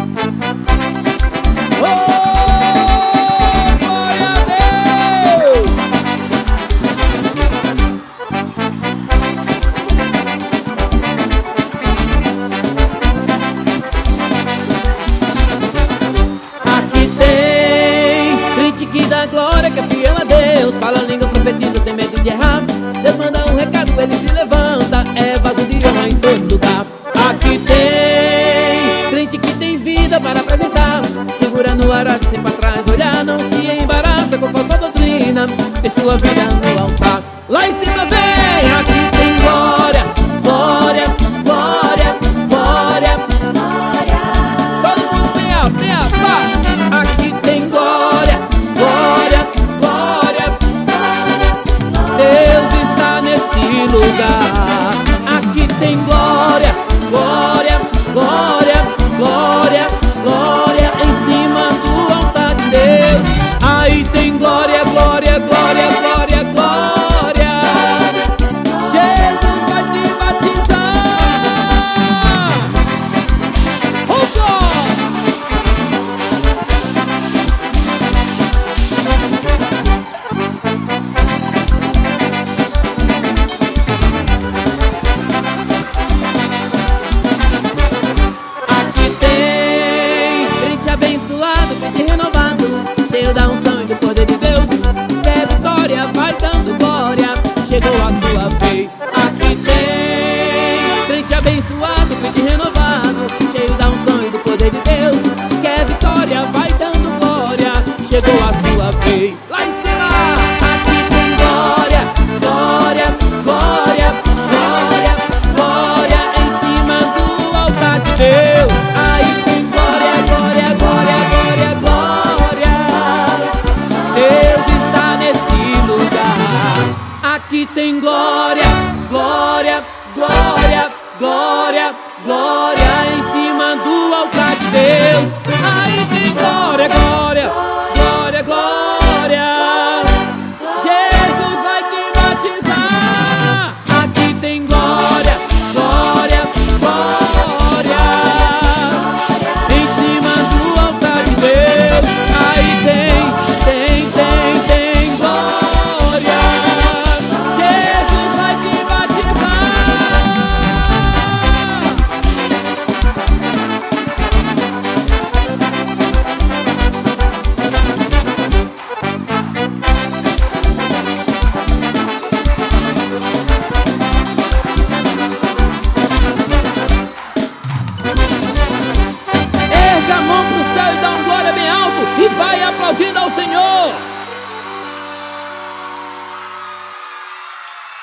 Oh, glória a Deus! Aqui tem crente que dá glória, que é fiel a Deus, fala a língua, profetiza sem medo de errar. Deus manda um recado, ele se levanta, é vaso de honra em todo lugar. Aqui tem crente que tem vida para apresentar, segura no arado, sem pra trás olhar, não se embaraça com falsa doutrina, tem sua vida no altar. Lá em cima vem